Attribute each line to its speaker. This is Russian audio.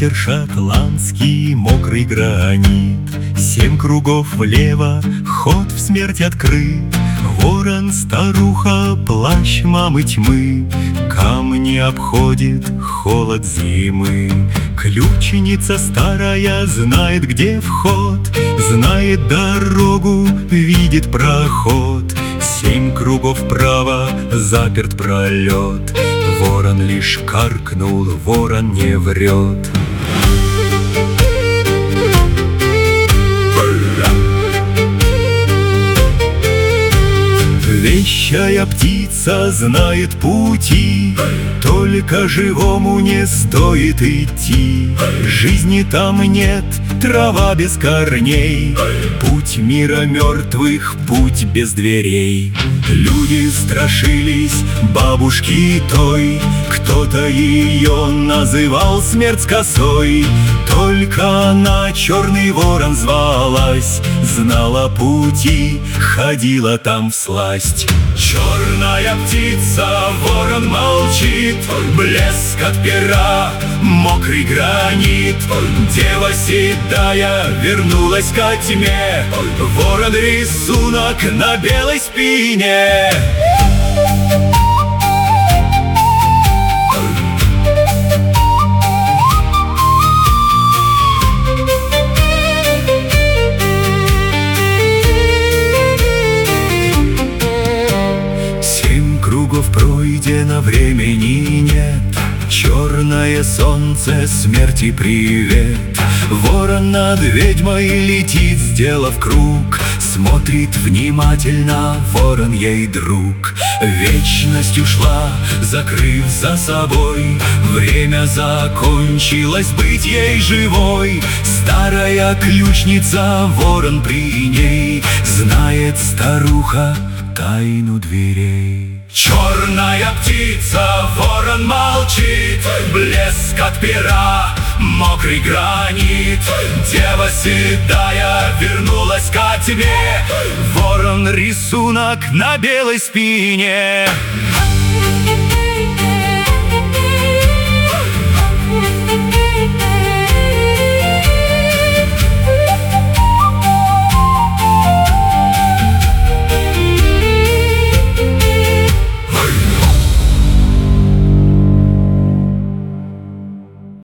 Speaker 1: ветер шотландский, мокрый гранит. 7 кругов влево, ход в смерть открыт. Ворон, старуха, плащ мамы тьмы, камни обходит холод зимы. Ключница старая знает, где вход, знает дорогу, видит проход. 7 кругов вправо, заперт пролет. Ворон лишь каркнул, ворон не врет. Вещая птица знает пути, только живому не стоит идти. Жизни там нет, трава без корней, путь мира мертвых, путь без дверей. Люди страшились бабушки той, кто-то ее называл смерть с косой. Только она, черный ворон, звалась, знала пути, ходила там всласть. Черная птица, ворон молчит, блеск от пера, мокрый гранит. Дева седая вернулась ко тьме, ворон рисунок на белой спине. 7 кругов пройдено, времени нет. Черное солнце, смерти привет. Ворон над ведьмой летит, сделав круг. Смотрит внимательно, ворон ей друг. Вечность ушла, закрыв за собой. Время закончилось, быть ей живой. Старая ключница, ворон при ней, знает старуха тайну дверей. Черная птица, ворон молчит, блеск от пера, мокрый гранит. Дева седая вернулась ко тьме, ворон рисунок на белой спине.